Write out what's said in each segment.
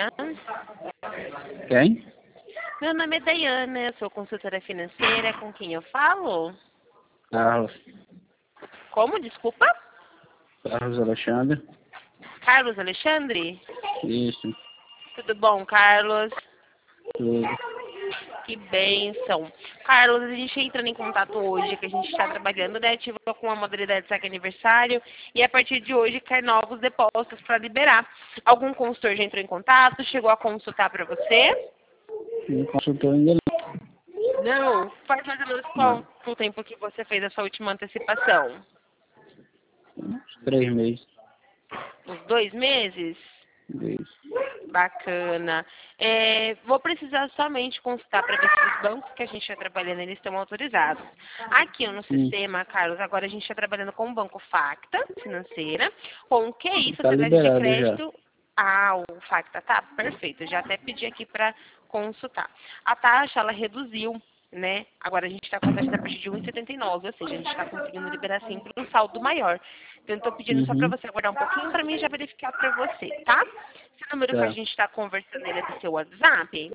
dia. Quem? Meu nome é Dayana, eu sou consultora financeira. Com quem eu falo? Carlos. Como? Desculpa? Carlos Alexandre. Carlos Alexandre? Isso. Tudo bom, Carlos? Tudo. Que bênção. Carlos, a gente entrando em contato hoje, que a gente está trabalhando, né, ativa com a modalidade saque aniversário, e a partir de hoje quer novos depósitos para liberar. Algum consultor já entrou em contato, chegou a consultar para você? Não consultou ainda Não. Faz mais ou menos não. quanto tempo que você fez a sua última antecipação? Uns 3 meses. Uns 2 meses? Isso. Bacana. Vou precisar somente consultar para ver se os bancos que a gente está trabalhando, eles estão autorizados. Aqui no sistema, Carlos, agora a gente está trabalhando com o Banco Facta Financeira, com o QI, Tá Sociedade de liberado já. Crédito. Ah, o Facta tá perfeito. Eu já até pedi aqui para consultar. A taxa, ela reduziu, né? Agora a gente está com a taxa a partir de 1,79, ou seja, a gente está conseguindo liberar sempre um saldo maior. Então, eu estou pedindo só para Uhum. você aguardar um pouquinho para mim já verificar para você, tá? Esse número que a Tá. gente está conversando, ele é do seu WhatsApp?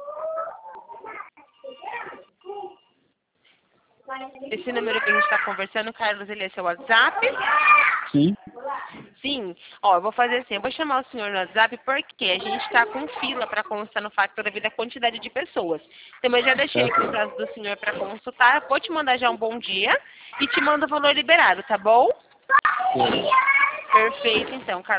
Esse número que a gente está conversando, Carlos, ele é seu WhatsApp? Sim. Sim. Ó, eu vou fazer assim, eu vou chamar o senhor no WhatsApp porque a gente está com fila para consultar no Factor devido à quantidade de pessoas. Então, eu já deixei Tá aqui os certo. dados do senhor para consultar. Vou te mandar já um bom dia e te mando o valor liberado, tá bom? Tá. Perfeito, então, Carlos.